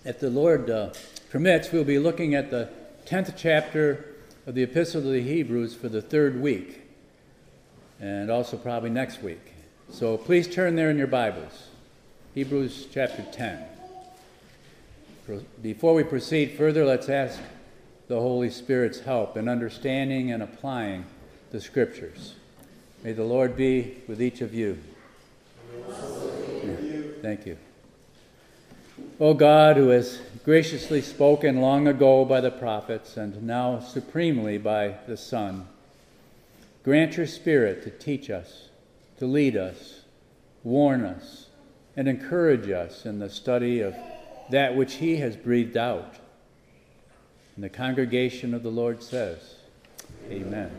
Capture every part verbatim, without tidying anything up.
if the Lord uh, permits, we'll be looking at the tenth chapter of the Epistle to the Hebrews for the third week, and also probably next week. So please turn there in your Bibles. Hebrews chapter ten. Before we proceed further, let's ask the Holy Spirit's help in understanding and applying the Scriptures. May the Lord be with each of you. Thank you. O God, who has graciously spoken long ago by the prophets and now supremely by the Son, grant your Spirit to teach us, to lead us, warn us, and encourage us in the study of that which he has breathed out. And the congregation of the Lord says, Amen.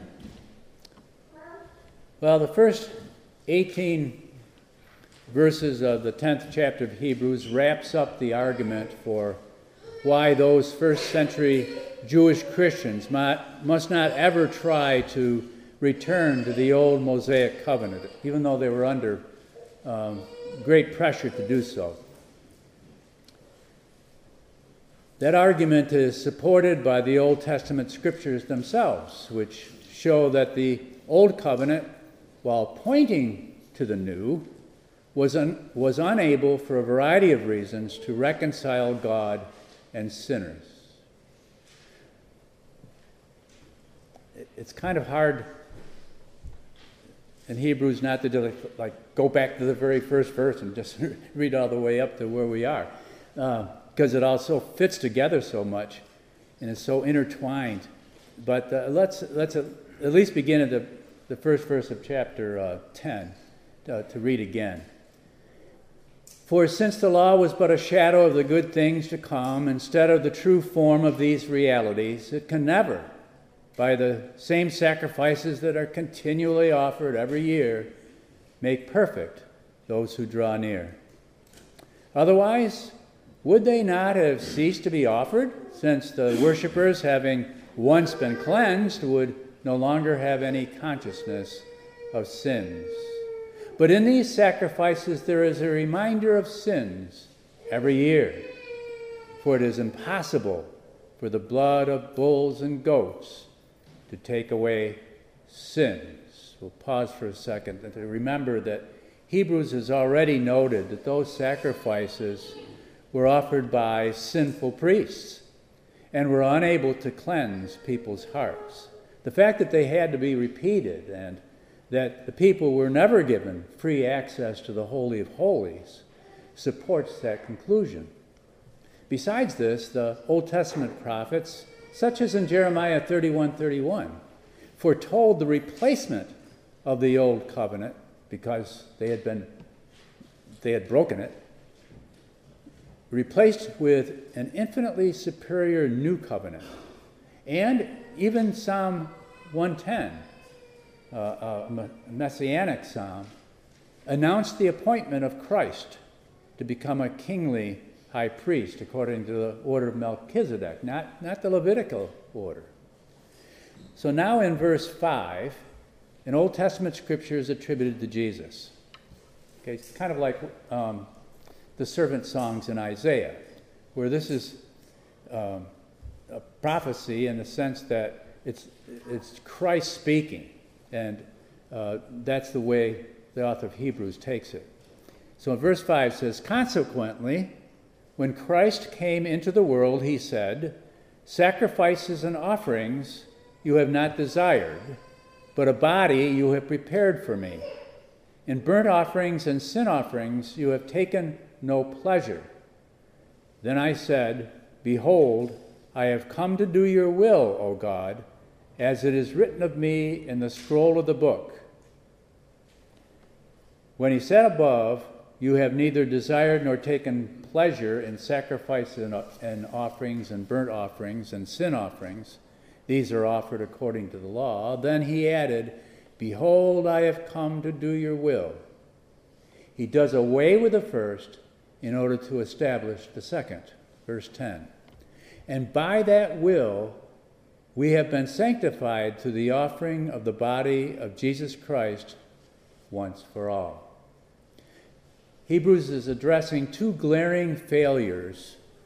Well, the first eighteen verses of the tenth chapter of Hebrews wraps up the argument for why those first century Jewish Christians must not ever try to return to the old Mosaic covenant, even though they were under um, great pressure to do so. That argument is supported by the Old Testament scriptures themselves, which show that the Old Covenant, while pointing to the New, was, un- was unable, for a variety of reasons, to reconcile God and sinners. It's kind of hard in Hebrews not to do like, like go back to the very first verse and just read all the way up to where we are. Uh, because it all so fits together so much and is so intertwined. But uh, let's let's at least begin at the, the first verse of chapter uh, ten uh, to read again. For since the law was but a shadow of the good things to come, instead of the true form of these realities, it can never, by the same sacrifices that are continually offered every year, make perfect those who draw near. Otherwise, would they not have ceased to be offered, since the worshippers, having once been cleansed, would no longer have any consciousness of sins? But in these sacrifices there is a reminder of sins every year, for it is impossible for the blood of bulls and goats to take away sins. We'll pause for a second and to remember that Hebrews has already noted that those sacrifices were offered by sinful priests and were unable to cleanse people's hearts. The fact that they had to be repeated and that the people were never given free access to the Holy of Holies supports that conclusion. Besides this, the Old Testament prophets, such as in Jeremiah thirty-one thirty-one, foretold the replacement of the old covenant because they had been they had broken it, replaced with an infinitely superior new covenant. And even Psalm one ten, uh, a messianic psalm, announced the appointment of Christ to become a kingly high priest according to the order of Melchizedek, not, not the Levitical order. So now in verse five, an Old Testament scripture is attributed to Jesus. Okay, it's kind of like um, the servant songs in Isaiah, where this is um, a prophecy in the sense that it's it's Christ speaking, and uh, that's the way the author of Hebrews takes it. So in verse five says, consequently, when Christ came into the world, he said, sacrifices and offerings you have not desired, but a body you have prepared for me. In burnt offerings and sin offerings you have taken no pleasure. Then I said, behold, I have come to do your will, O God, as it is written of me in the scroll of the book. When he said above, you have neither desired nor taken pleasure in sacrifice and, and offerings and burnt offerings and sin offerings, these are offered according to the law. Then he added, behold, I have come to do your will. He does away with the first in order to establish the second. Verse ten. And by that will we have been sanctified through the offering of the body of Jesus Christ once for all. Hebrews is addressing two glaring failures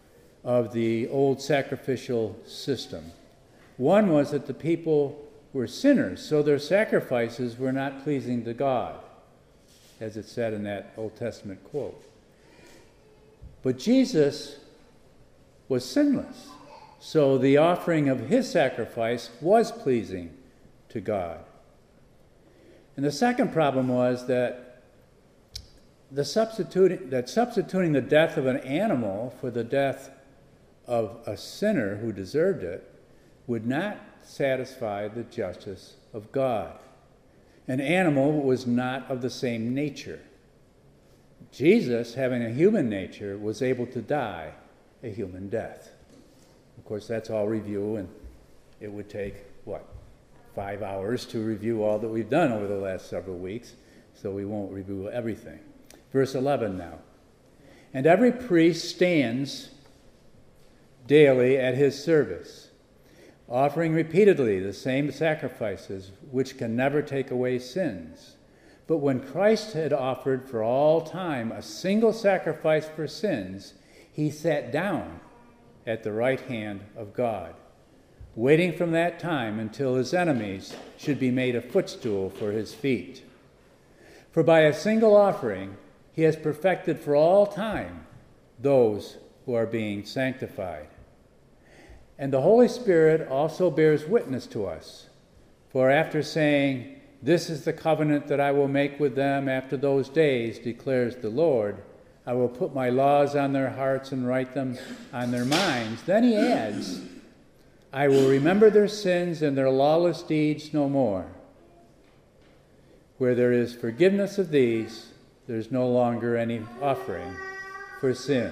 of the old sacrificial system. One was that the people were sinners, so their sacrifices were not pleasing to God, as it said in that Old Testament quote. But Jesus was sinless, so the offering of his sacrifice was pleasing to God. And the second problem was that the substituting that substituting the death of an animal for the death of a sinner who deserved it would not satisfy the justice of God. An animal was not of the same nature. Jesus, having a human nature, was able to die a human death. Of course, that's all review, and it would take, what, five hours to review all that we've done over the last several weeks, so we won't review everything. Verse eleven now. And every priest stands daily at his service, offering repeatedly the same sacrifices, which can never take away sins. But when Christ had offered for all time a single sacrifice for sins, he sat down at the right hand of God, waiting from that time until his enemies should be made a footstool for his feet. For by a single offering he has perfected for all time those who are being sanctified. And the Holy Spirit also bears witness to us. For after saying, "This is the covenant that I will make with them after those days, declares the Lord, I will put my laws on their hearts and write them on their minds." Then he adds, "I will remember their sins and their lawless deeds no more. Where there is forgiveness of these, there is no longer any offering for sin."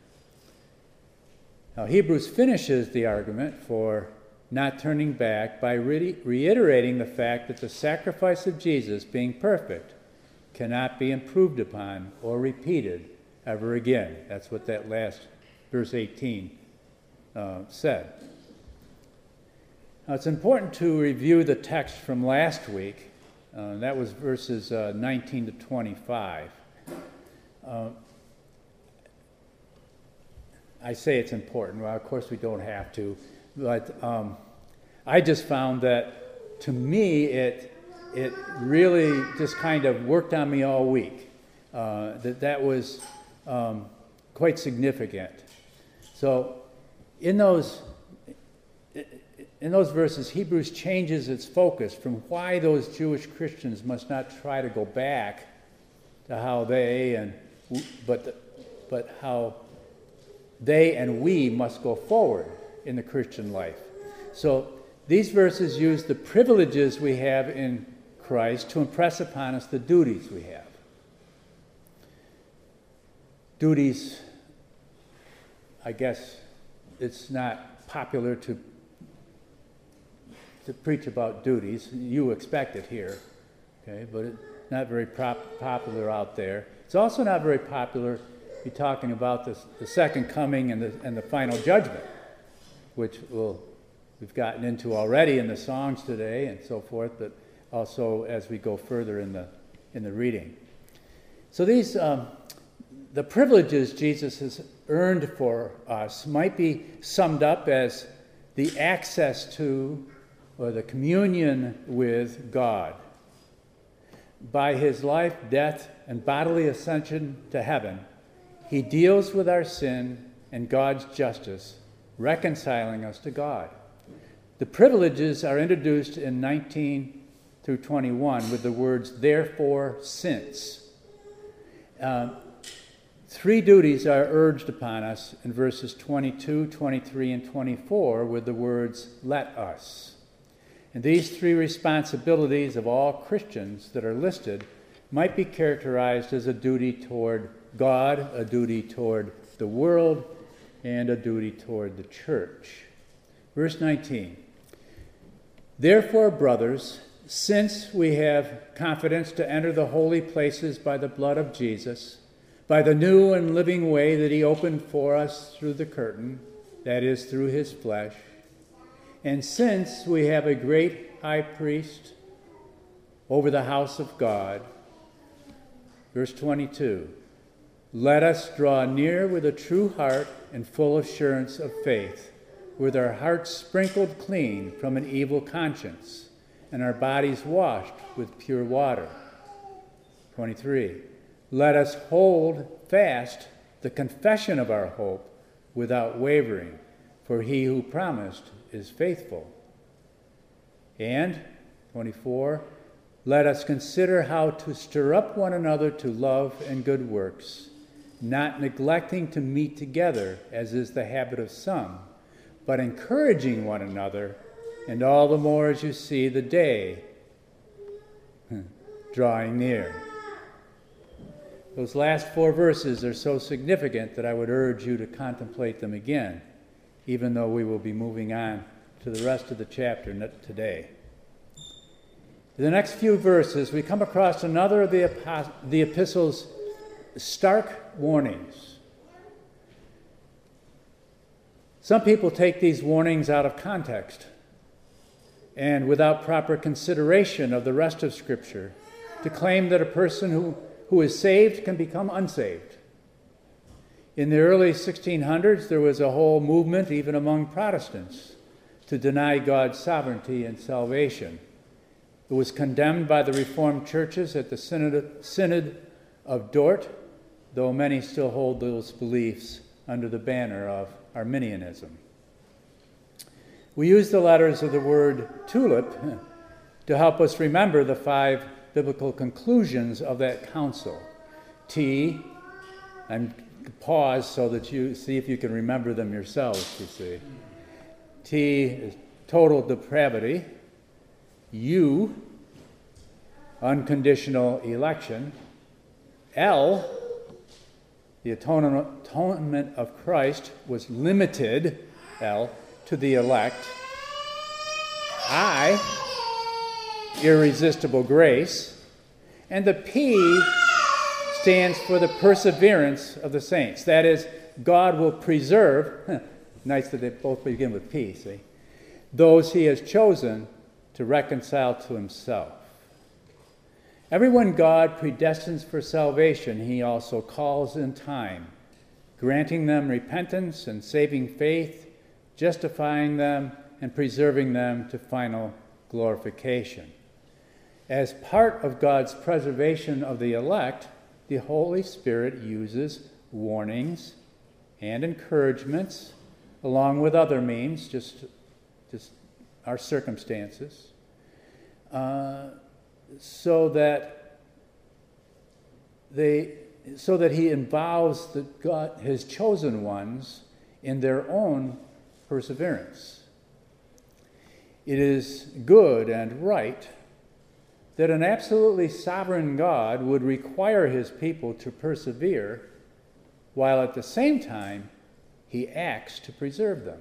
Now, Hebrews finishes the argument for not turning back by re- reiterating the fact that the sacrifice of Jesus, being perfect, cannot be improved upon or repeated ever again. That's what that last verse eighteen uh, said. Now, it's important to review the text from last week. Uh, that was verses uh, nineteen to twenty-five. Uh, I say it's important. Well, of course we don't have to, but um, I just found that, to me, it it really just kind of worked on me all week. Uh, that that was um, quite significant. So, in those in those verses, Hebrews changes its focus from why those Jewish Christians must not try to go back to how they and but but how they and we must go forward in the Christian life. So these verses use the privileges we have in Christ to impress upon us the duties we have. Duties, I guess it's not popular to to preach about duties. You expect it here, okay, but it's not very prop- popular out there. It's also not very popular be talking about this, the second coming and the and the final judgment, which we'll, we've gotten into already in the songs today and so forth, but also as we go further in the in the reading. So these um, the privileges Jesus has earned for us might be summed up as the access to or the communion with God. By his life, death, and bodily ascension to heaven, he deals with our sin and God's justice, reconciling us to God. The privileges are introduced in nineteen through twenty-one with the words, "Therefore, since." Uh, three duties are urged upon us in verses twenty-two, twenty-three, and twenty-four with the words, "Let us." And these three responsibilities of all Christians that are listed might be characterized as a duty toward God, a duty toward the world, and a duty toward the church. Verse nineteen. "Therefore, brothers, since we have confidence to enter the holy places by the blood of Jesus, by the new and living way that he opened for us through the curtain, that is, through his flesh, and since we have a great high priest over the house of God," verse twenty-two, let us draw near with a true heart and full assurance of faith, with our hearts sprinkled clean from an evil conscience, and our bodies washed with pure water. twenty-three. Let us hold fast the confession of our hope without wavering, for he who promised is faithful. And, twenty-four, let us consider how to stir up one another to love and good works, not neglecting to meet together, as is the habit of some, but encouraging one another, and all the more as you see the day drawing near. Those last four verses are so significant that I would urge you to contemplate them again, even though we will be moving on to the rest of the chapter today. In the next few verses, we come across another of the, epos- the epistle's stark warnings. Some people take these warnings out of context and without proper consideration of the rest of Scripture to claim that a person who, who is saved can become unsaved. In the early sixteen hundreds, there was a whole movement, even among Protestants, to deny God's sovereignty and salvation. It was condemned by the Reformed churches at the Synod, Synod of Dort, though many still hold those beliefs under the banner of Arminianism. We use the letters of the word tulip to help us remember the five biblical conclusions of that council. T, and pause so that you see if you can remember them yourselves, you see. T is total depravity. U, unconditional election. L, the atonement of Christ was limited, L, to the elect. I, irresistible grace. And the P stands for the perseverance of the saints. That is, God will preserve, nice that they both begin with P, see, those he has chosen to reconcile to himself. Everyone God predestines for salvation, he also calls in time, granting them repentance and saving faith, justifying them and preserving them to final glorification. As part of God's preservation of the elect, the Holy Spirit uses warnings and encouragements, along with other means, just, just our circumstances, uh, so that they, so that he involves the God, his chosen ones in their own perseverance. It is good and right that an absolutely sovereign God would require his people to persevere, while at the same time he acts to preserve them.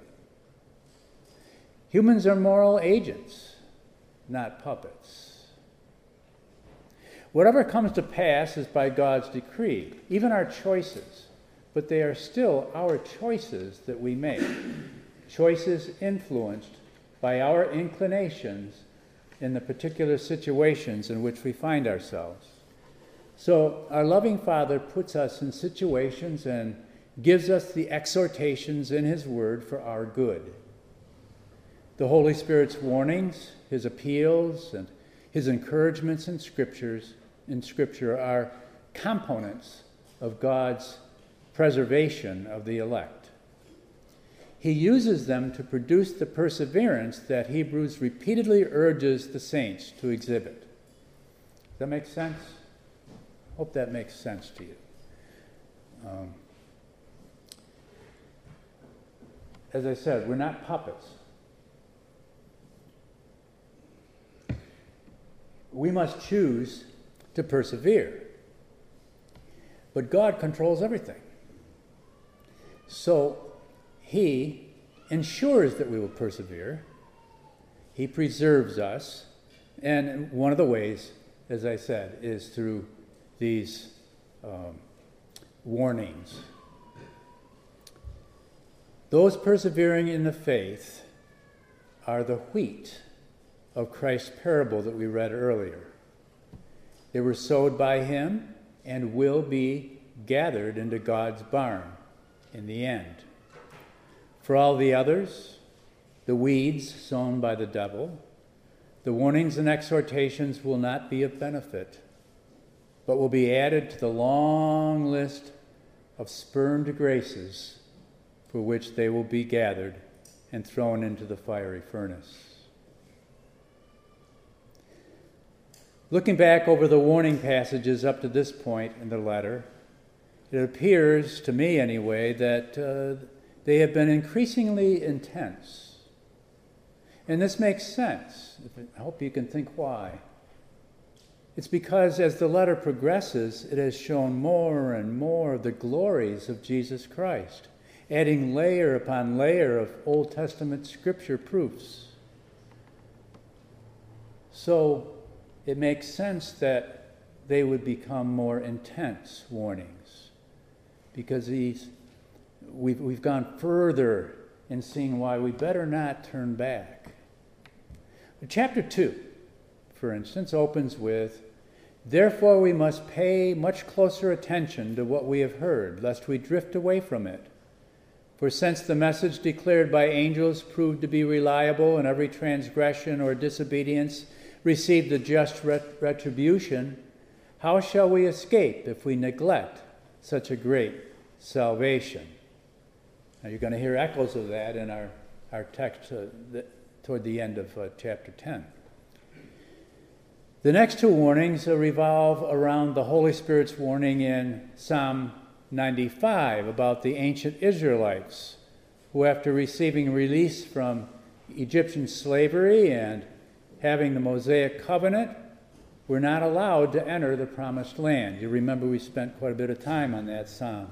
Humans are moral agents, not puppets. Whatever comes to pass is by God's decree, even our choices, but they are still our choices that we make, choices influenced by our inclinations in the particular situations in which we find ourselves. So our loving Father puts us in situations and gives us the exhortations in his word for our good. The Holy Spirit's warnings, his appeals, and his encouragements in scriptures in Scripture are components of God's preservation of the elect. He uses them to produce the perseverance that Hebrews repeatedly urges the saints to exhibit. Does that make sense? Hope that makes sense to you. Um, as I said, we're not puppets. We must choose to persevere. But God controls everything. So he ensures that we will persevere. He preserves us. And one of the ways, as I said, is through these um, warnings. Those persevering in the faith are the wheat of Christ's parable that we read earlier. They were sowed by him and will be gathered into God's barn in the end. For all the others, the weeds sown by the devil, the warnings and exhortations will not be of benefit, but will be added to the long list of spurned graces for which they will be gathered and thrown into the fiery furnace. Looking back over the warning passages up to this point in the letter, it appears, to me anyway, that uh, they have been increasingly intense. And this makes sense. I hope you can think why. It's because as the letter progresses, it has shown more and more of the glories of Jesus Christ, adding layer upon layer of Old Testament scripture proofs. So it makes sense that they would become more intense warnings, because he's, we've, we've gone further in seeing why we better not turn back. Chapter two, for instance, opens with, "Therefore we must pay much closer attention to what we have heard, lest we drift away from it. For since the message declared by angels proved to be reliable, and every transgression or disobedience received the just ret- retribution, how shall we escape if we neglect such a great salvation?" Now you're going to hear echoes of that in our, our text uh, the, toward the end of uh, chapter ten. The next two warnings uh, revolve around the Holy Spirit's warning in Psalm ninety-five about the ancient Israelites, who after receiving release from Egyptian slavery and having the Mosaic covenant, were not allowed to enter the promised land. You remember we spent quite a bit of time on that psalm,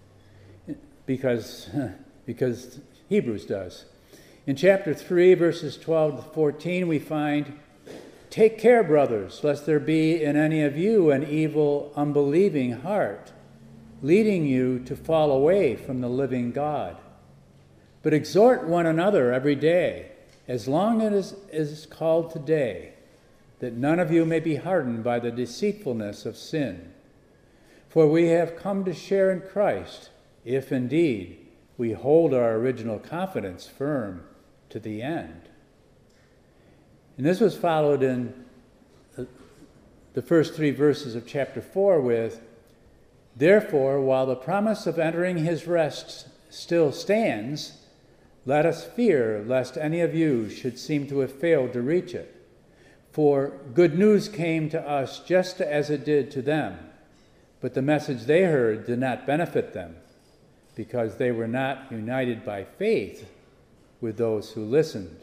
because, because Hebrews does. In chapter three, verses twelve to fourteen, we find, "Take care, brothers, lest there be in any of you an evil, unbelieving heart, leading you to fall away from the living God. But exhort one another every day, as long as it is called today, that none of you may be hardened by the deceitfulness of sin. For we have come to share in Christ, if indeed we hold our original confidence firm to the end." And this was followed in the first three verses of chapter four with, "Therefore, while the promise of entering his rest still stands, let us fear lest any of you should seem to have failed to reach it. For good news came to us just as it did to them, but the message they heard did not benefit them, because they were not united by faith with those who listened."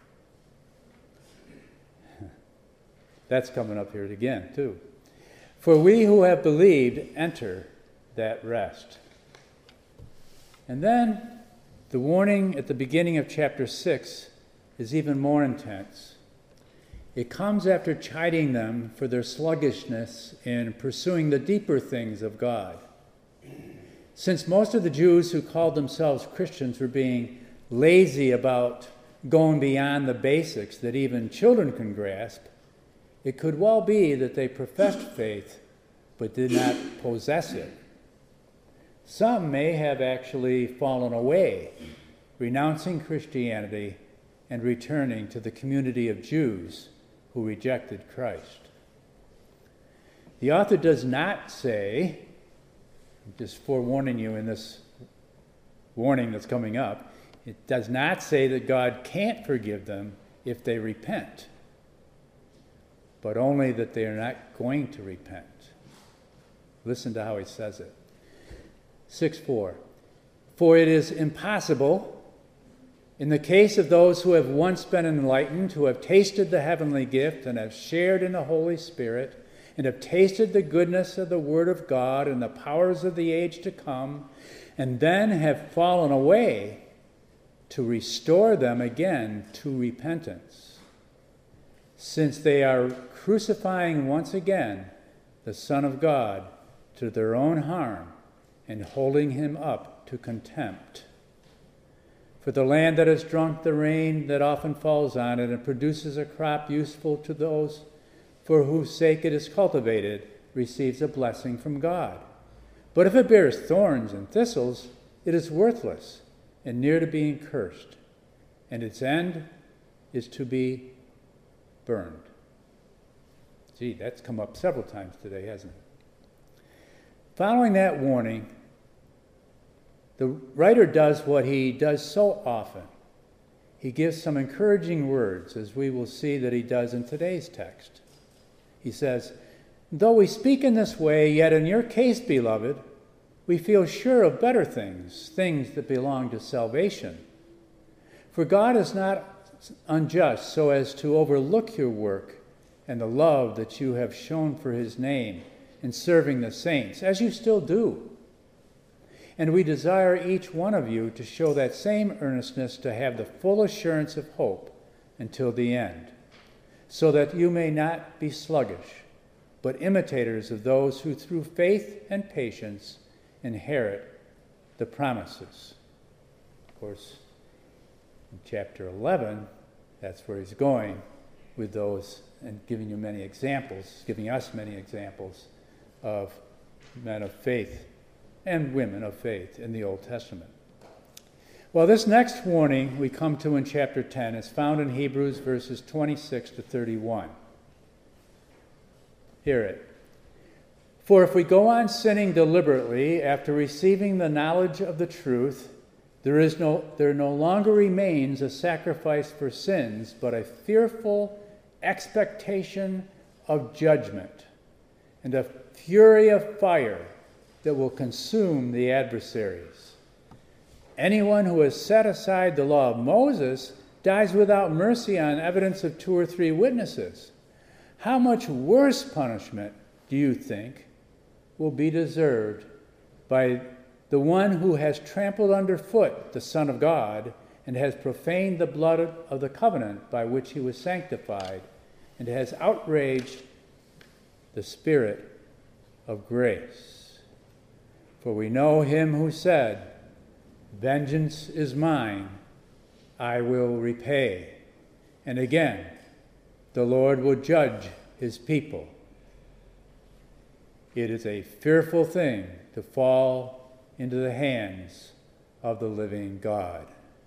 That's coming up here again, too. "For we who have believed enter that rest." And then the warning at the beginning of chapter six is even more intense. It comes after chiding them for their sluggishness in pursuing the deeper things of God. Since most of the Jews who called themselves Christians were being lazy about going beyond the basics that even children can grasp, it could well be that they professed faith but did not possess it. Some may have actually fallen away, renouncing Christianity and returning to the community of Jews who rejected Christ. The author does not say, I'm just forewarning you in this warning that's coming up, it does not say that God can't forgive them if they repent, but only that they are not going to repent. Listen to how he says it. six four, "For it is impossible, in the case of those who have once been enlightened, who have tasted the heavenly gift and have shared in the Holy Spirit, and have tasted the goodness of the Word of God and the powers of the age to come, and then have fallen away, to restore them again to repentance, since they are crucifying once again the Son of God to their own harm and holding him up to contempt. For the land that has drunk the rain that often falls on it and produces a crop useful to those for whose sake it is cultivated receives a blessing from God. But if it bears thorns and thistles, it is worthless and near to being cursed, and its end is to be burned. Gee, that's come up several times today, hasn't it? Following that warning, the writer does what he does so often. He gives some encouraging words, as we will see that he does in today's text. He says, "Though we speak in this way, yet in your case, beloved, we feel sure of better things, things that belong to salvation. For God is not unjust so as to overlook your work and the love that you have shown for his name in serving the saints, as you still do. And we desire each one of you to show that same earnestness to have the full assurance of hope until the end, so that you may not be sluggish, but imitators of those who through faith and patience inherit the promises." Of course, in chapter eleven, that's where he's going with those and giving you many examples, giving us many examples of men of faith and women of faith in the Old Testament. Well, this next warning we come to in chapter ten is found in Hebrews verses twenty-six to thirty-one. Hear it. "For if we go on sinning deliberately after receiving the knowledge of the truth, there is no there no longer remains a sacrifice for sins, but a fearful expectation of judgment and a fury of fire that will consume the adversaries. Anyone who has set aside the law of Moses dies without mercy on evidence of two or three witnesses. How much worse punishment, do you think, will be deserved by the one who has trampled underfoot the Son of God and has profaned the blood of the covenant by which he was sanctified and has outraged the Spirit of grace? For we know him who said, 'Vengeance is mine, I will repay.' And again, 'The Lord will judge his people.' It is a fearful thing to fall into the hands of the living God."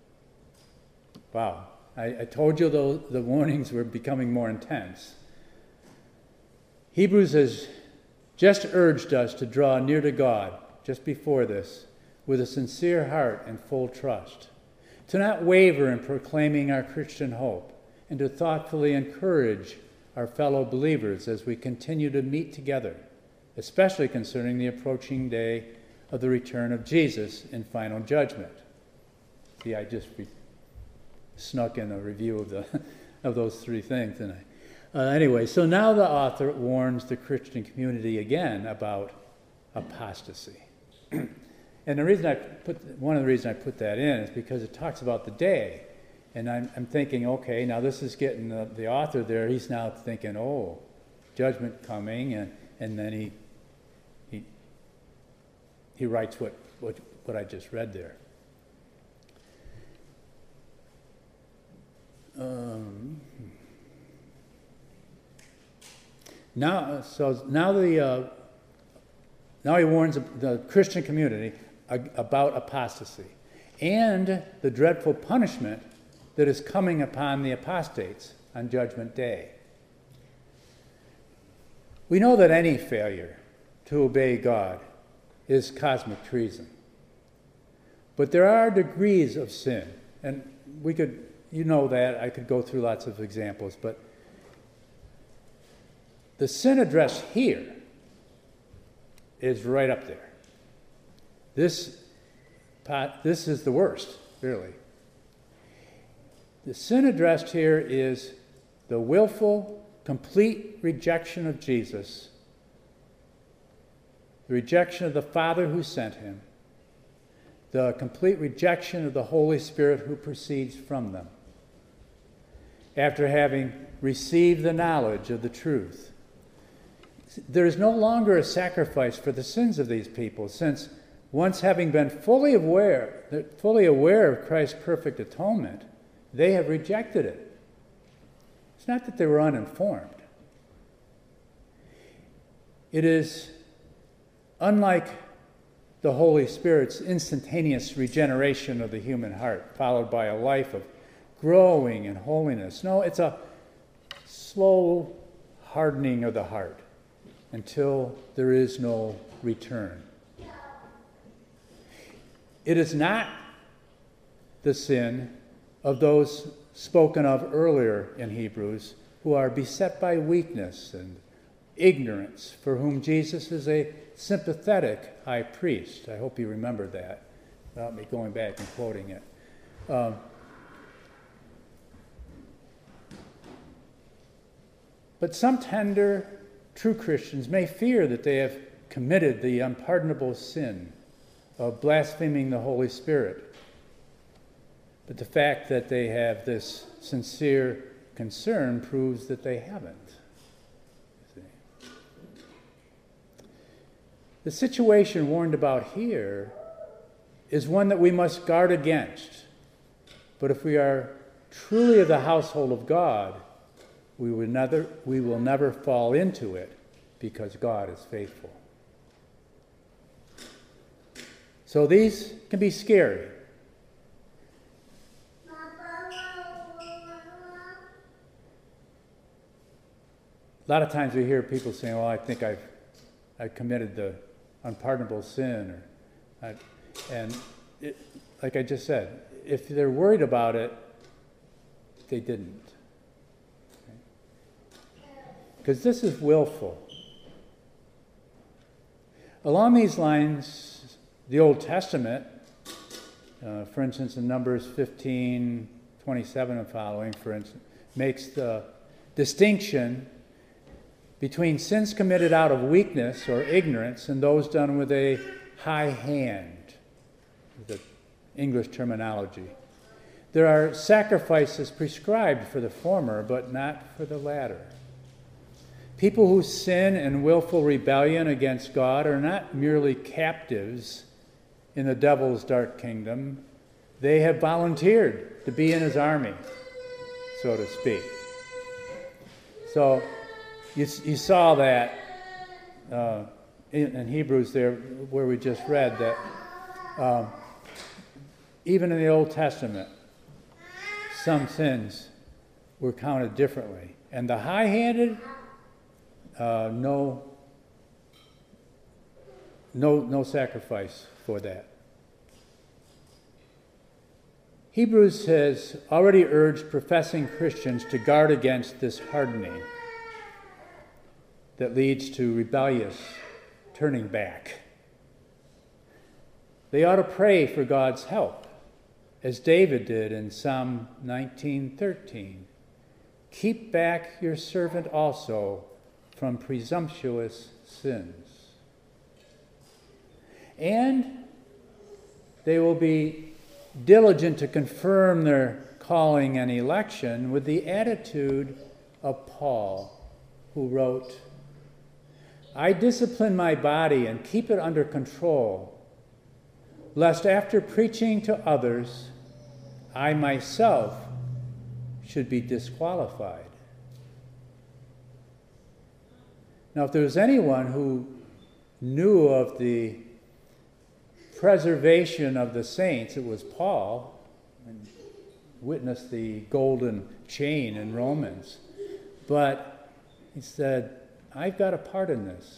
Wow. I, I told you the, the warnings were becoming more intense. Hebrews has just urged us to draw near to God just before this with a sincere heart and full trust, to not waver in proclaiming our Christian hope, and to thoughtfully encourage our fellow believers as we continue to meet together, especially concerning the approaching day of the return of Jesus in final judgment. See, I just re- snuck in a review of the of those three things, didn't I? Uh, anyway, so now the author warns the Christian community again about apostasy. And the reason I put one of the reasons I put that in is because it talks about the day, and I'm, I'm thinking, okay, now this is getting the, the author there. He's now thinking, oh, judgment coming, and and then he he he writes what what what I just read there. Um, now, so now the uh, now he warns the Christian community about apostasy and the dreadful punishment that is coming upon the apostates on Judgment Day. We know that any failure to obey God is cosmic treason, but there are degrees of sin, and we could, you know that, I could go through lots of examples, but the sin addressed here is right up there. This, this is the worst, really. The sin addressed here is the willful, complete rejection of Jesus, the rejection of the Father who sent him, the complete rejection of the Holy Spirit who proceeds from them, after having received the knowledge of the truth. There is no longer a sacrifice for the sins of these people, since once having been fully aware, fully aware of Christ's perfect atonement, they have rejected it. It's not that they were uninformed. It is unlike the Holy Spirit's instantaneous regeneration of the human heart, followed by a life of growing in holiness. No, it's a slow hardening of the heart until there is no return. It is not the sin of those spoken of earlier in Hebrews who are beset by weakness and ignorance, for whom Jesus is a sympathetic high priest. I hope you remember that without me going back and quoting it. Um, but some tender, true Christians may fear that they have committed the unpardonable sin of blaspheming the Holy Spirit. But the fact that they have this sincere concern proves that they haven't. The situation warned about here is one that we must guard against. But if we are truly of the household of God, we will never, we will never fall into it because God is faithful. So these can be scary. A lot of times we hear people saying, well, I think I've, I've committed the unpardonable sin. Or, I, and it, like I just said, if they're worried about it, they didn't. Because this is willful. Along these lines, the Old Testament, uh, for instance, in Numbers fifteen, twenty-seven and following, for instance, makes the distinction between sins committed out of weakness or ignorance and those done with a high hand, the English terminology. There are sacrifices prescribed for the former, but not for the latter. People who sin in willful rebellion against God are not merely captives in the devil's dark kingdom. They have volunteered to be in his army, so to speak. So you, you saw that uh, in, in Hebrews there, where we just read that um, even in the Old Testament, some sins were counted differently. And the high-handed, uh, no, no, no sacrifice for that. Hebrews has already urged professing Christians to guard against this hardening that leads to rebellious turning back. They ought to pray for God's help, as David did in Psalm nineteen thirteen. Keep back your servant also from presumptuous sins. And they will be diligent to confirm their calling and election with the attitude of Paul, who wrote, I discipline my body and keep it under control, lest after preaching to others, I myself should be disqualified. Now, if there was anyone who knew of the preservation of the saints, it was Paul, and witnessed the golden chain in Romans. But he said, I've got a part in this.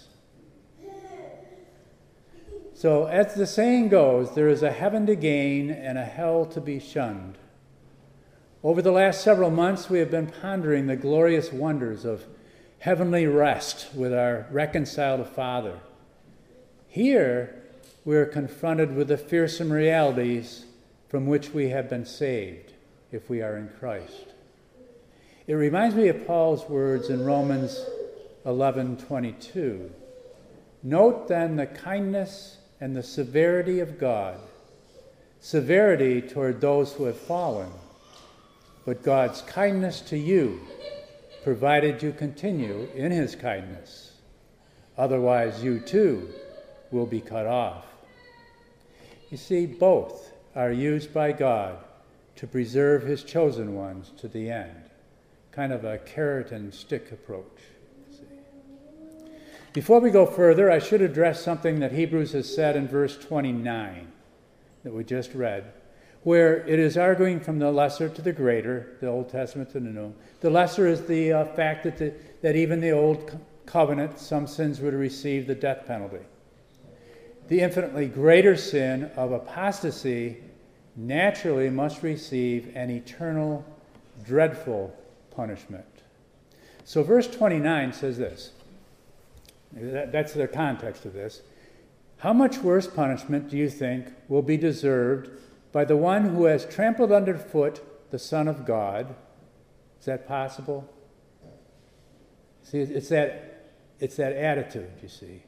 So, as the saying goes, there is a heaven to gain and a hell to be shunned. Over the last several months, we have been pondering the glorious wonders of heavenly rest with our reconciled Father. Here, we are confronted with the fearsome realities from which we have been saved if we are in Christ. It reminds me of Paul's words in Romans eleven twenty-two. Note then the kindness and the severity of God. Severity toward those who have fallen, but God's kindness to you, provided you continue in his kindness. Otherwise, you too will be cut off. You see, both are used by God to preserve his chosen ones to the end. Kind of a carrot and stick approach. See. Before we go further, I should address something that Hebrews has said in verse twenty-nine that we just read, where it is arguing from the lesser to the greater, the Old Testament to the New. The lesser is the uh, fact that, the, that even the Old Covenant, some sins would receive the death penalty. The infinitely greater sin of apostasy naturally must receive an eternal, dreadful punishment. So verse twenty-nine says this. That, that's the context of this. How much worse punishment do you think will be deserved by the one who has trampled underfoot the Son of God? Is that possible? See, it's that, it's that attitude, you see.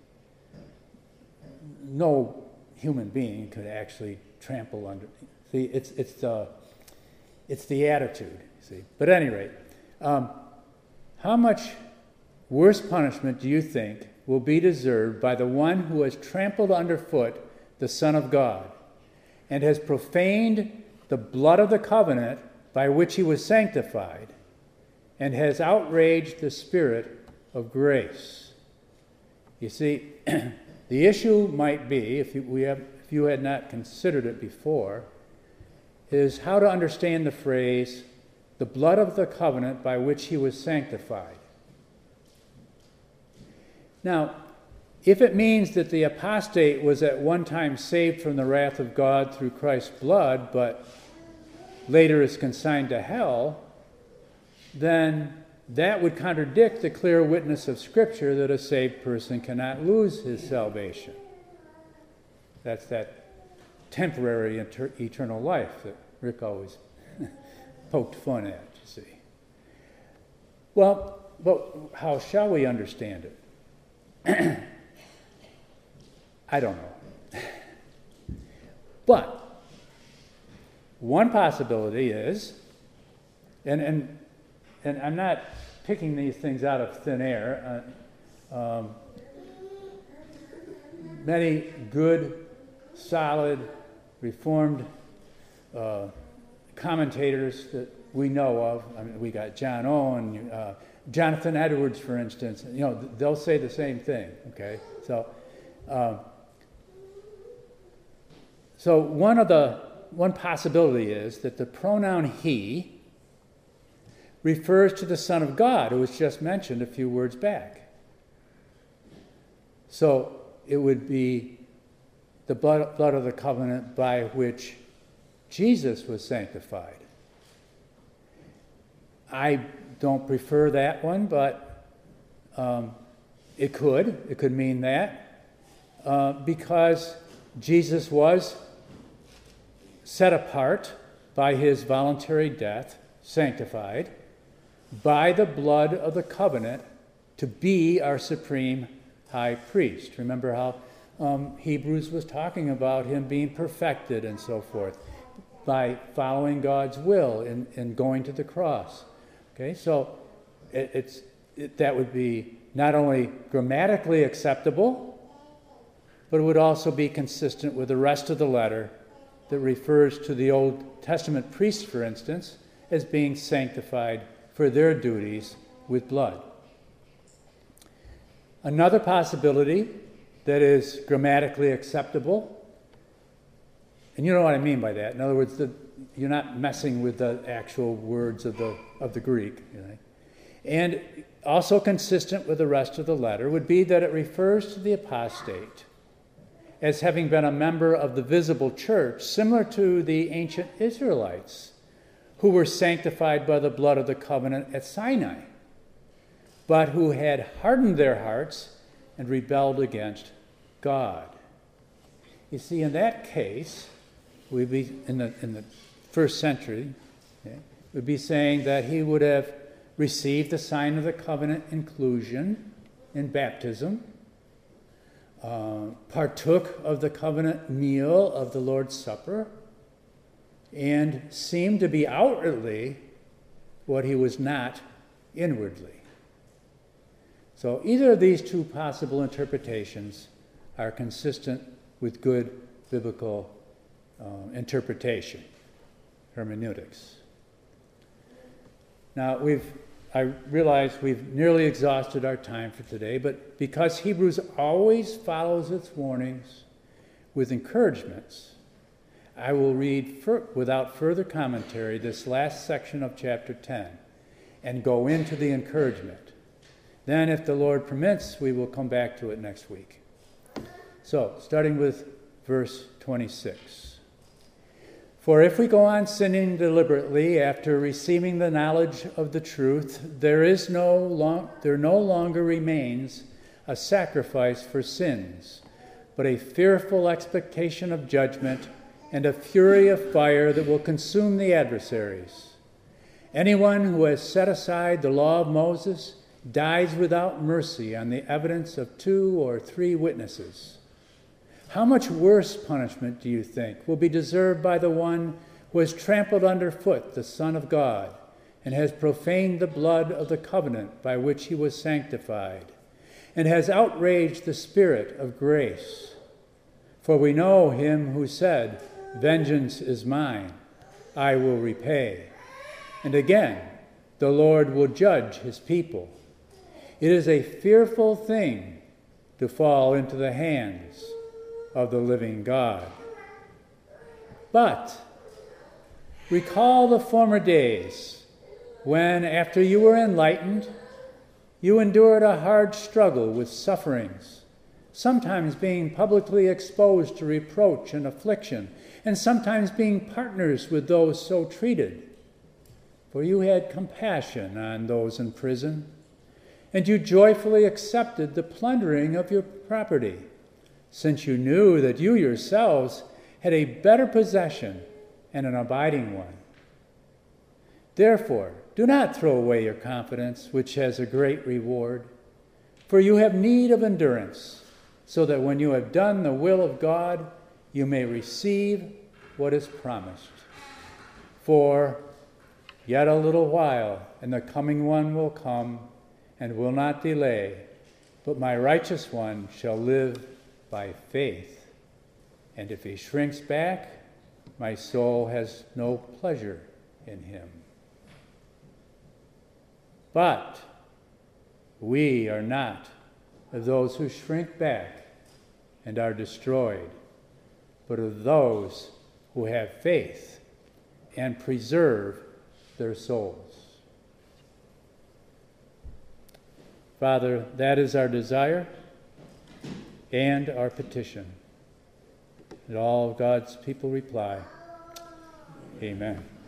No human being could actually trample under. See, it's it's the it's the attitude. See, but at any rate, um, how much worse punishment do you think will be deserved by the one who has trampled underfoot the Son of God, and has profaned the blood of the covenant by which he was sanctified, and has outraged the Spirit of grace? You see, the issue might be, if you, we have, if you had not considered it before, is how to understand the phrase, the blood of the covenant by which he was sanctified. Now, if it means that the apostate was at one time saved from the wrath of God through Christ's blood, but later is consigned to hell, then that would contradict the clear witness of Scripture that a saved person cannot lose his salvation. That's that temporary inter- eternal life that Rick always poked fun at, you see. Well, but how shall we understand it? I don't know. But one possibility is, and and and I'm not picking these things out of thin air. Uh, um, many good, solid, Reformed uh, commentators that we know of. I mean, we got John Owen, uh, Jonathan Edwards, for instance. You know, they'll say the same thing. Okay, so. Um, So one of the one possibility is that the pronoun he refers to the Son of God, who was just mentioned a few words back. So it would be the blood, blood of the covenant by which Jesus was sanctified. I don't prefer that one, but um, it could. It could mean that uh, because Jesus was set apart by his voluntary death, sanctified, by the blood of the covenant to be our supreme high priest. Remember how um, Hebrews was talking about him being perfected and so forth by following God's will and, and going to the cross. Okay, so it, it's it, that would be not only grammatically acceptable, but it would also be consistent with the rest of the letter that refers to the Old Testament priests, for instance, as being sanctified for their duties with blood. Another possibility that is grammatically acceptable, and you know what I mean by that. In other words, the, you're not messing with the actual words of the of the Greek, you know, and also consistent with the rest of the letter would be that it refers to the apostate as having been a member of the visible church, similar to the ancient Israelites who were sanctified by the blood of the covenant at Sinai, but who had hardened their hearts and rebelled against God. You see, in that case, we'd be in the in the first century, okay, we'd be saying that he would have received the sign of the covenant inclusion in baptism, Uh, partook of the covenant meal of the Lord's Supper, and seemed to be outwardly what he was not inwardly. So either of these two possible interpretations are consistent with good biblical uh, interpretation, hermeneutics. Now, we've I realize we've nearly exhausted our time for today, but because Hebrews always follows its warnings with encouragements, I will read fur- without further commentary this last section of chapter ten and go into the encouragement. Then, if the Lord permits, we will come back to it next week. So, starting with verse twenty-six. For if we go on sinning deliberately after receiving the knowledge of the truth, there is no long, there no longer remains a sacrifice for sins, but a fearful expectation of judgment and a fury of fire that will consume the adversaries. Anyone who has set aside the law of Moses dies without mercy on the evidence of two or three witnesses. How much worse punishment, do you think, will be deserved by the one who has trampled underfoot the Son of God and has profaned the blood of the covenant by which he was sanctified, and has outraged the Spirit of grace? For we know him who said, "Vengeance is mine, I will repay." And again, the Lord will judge his people. It is a fearful thing to fall into the hands of the living God. But recall the former days when, after you were enlightened, you endured a hard struggle with sufferings, sometimes being publicly exposed to reproach and affliction, and sometimes being partners with those so treated. For you had compassion on those in prison, and you joyfully accepted the plundering of your property, since you knew that you yourselves had a better possession and an abiding one. Therefore, do not throw away your confidence, which has a great reward, for you have need of endurance, so that when you have done the will of God, you may receive what is promised. For yet a little while, and the coming one will come and will not delay, but my righteous one shall live by faith. And if he shrinks back, my soul has no pleasure in him. But we are not of those who shrink back and are destroyed, but of those who have faith and preserve their souls. Father, that is our desire and our petition. And all of God's people reply, Amen.